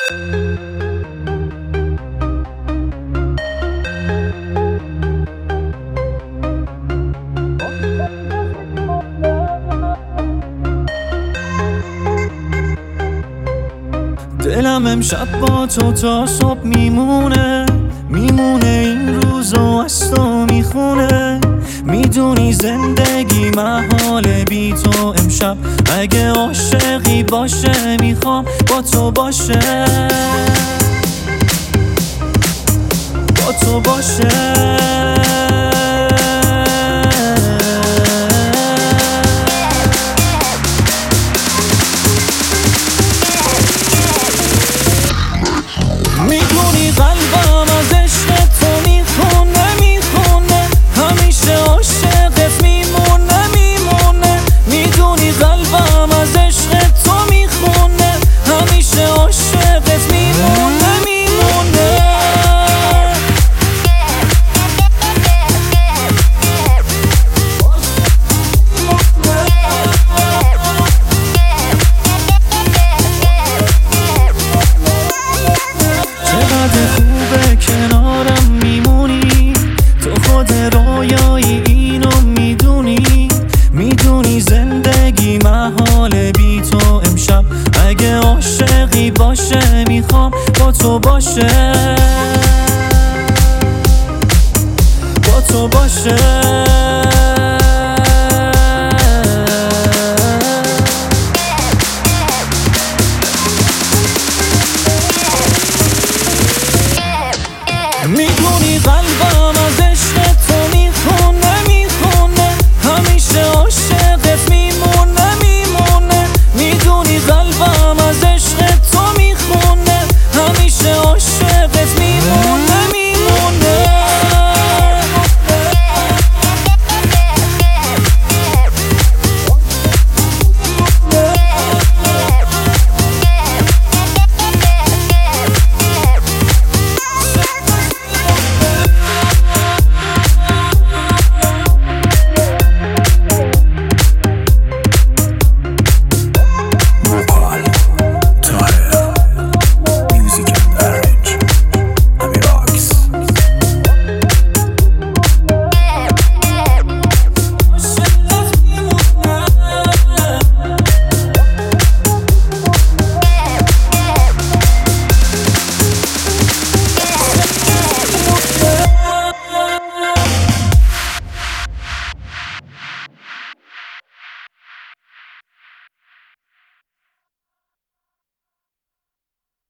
دلم امشب با تو تا صبح میمونه این روزو از تو میخونه. میدونی زندگی محاله بی تو امشب. اگه عاشقی باشه میخوام با تو باشه، با تو باشه. میدونی قلبم از عشق تو میخونه، همیشه عاشقت میمونه. میدونی قلبم از عشق تو میخونه، همیشه عاشقت میمونه. خوبه کنارم میمونی، تو خود رویایی اینو میدونی زندگی محاله بی تو امشب. اگه عاشقی باشه میخوام با تو باشه، با تو باشه.